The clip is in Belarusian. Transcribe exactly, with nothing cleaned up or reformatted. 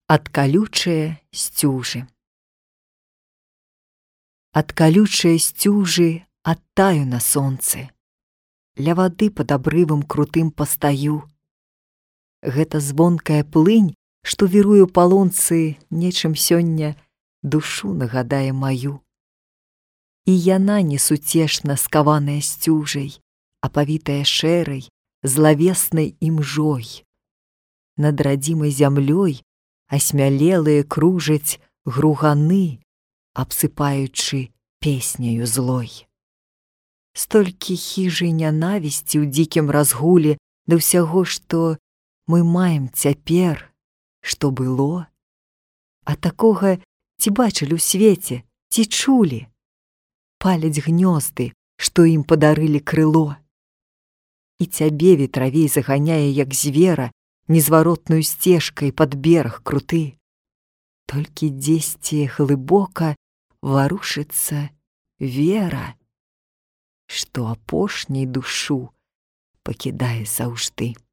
Ад калючае сцюжы. Ад калючае сцюжы адтаю на сонцы, ля вады пад абрывам крутым пастаю. Гэта звонкая плынь, што віруе па лунцы, нечым сёння душу нагадае маю. І яна несуцешна скаваная сцюжай, апавітая шэрай, злавеснай імжой. Над радзімай зямлёй асмялелыя кружаць груганы, абсыпаючы песняю злой. Столькі хіжай нянавісці ў дзікім разгуле да ўсяго, што мы маем цяпер, што было. А такога ці бачылі ў свеце, ці чулі? Паляць гнёзды, што ім падарылі крыло. І цябе ветравей заганяе, як звера, незваротную сцежкай пад бераг круты. Толькі дзесьці глыбока варушыцца вера, што апошняй душу пакідае заўжды.